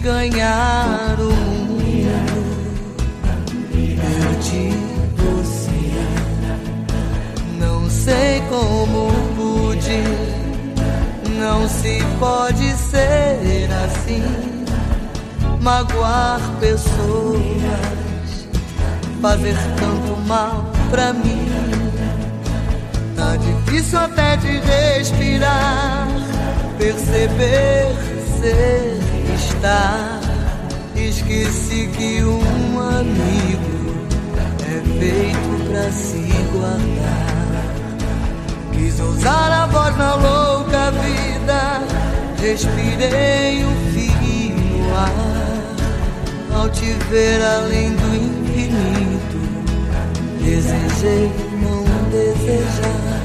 ganhar o mundo, perdi você. Não sei como pude, não se pode ser assim, magoar pessoas, fazer tanto mal pra mim. Tá difícil até de respirar, perceber, ser, estar. Esqueci que um amigo é feito pra se guardar. Quis ousar a voz na louca vida, respirei um fio no ar. Ao te ver além do infinito, desejei não desejar.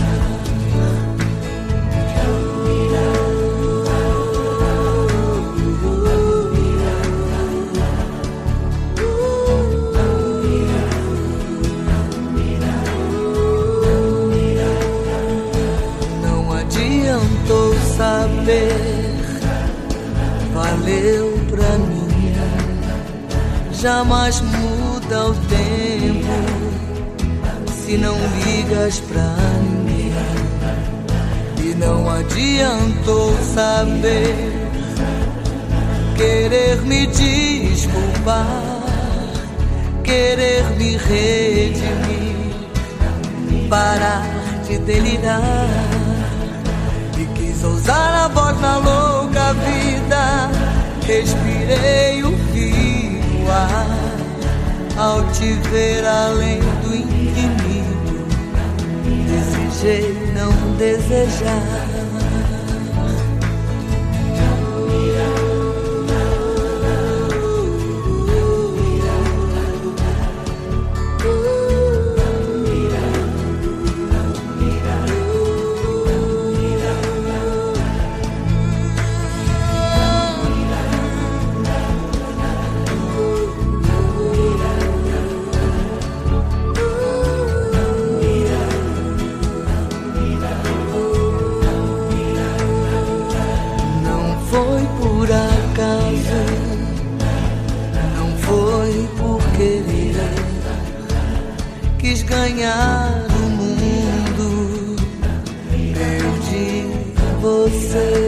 Adiantou saber, valeu pra mim. Jamais muda o tempo se não ligas pra ninguém. E não adiantou saber, querer me desculpar, querer me redimir, parar de delirar. Ousar a voz na louca vida, respirei o fio ar. Ao te ver além do infinito, desejei não desejar. Foi por acaso, não foi por querer. Quis ganhar o mundo, perdi você.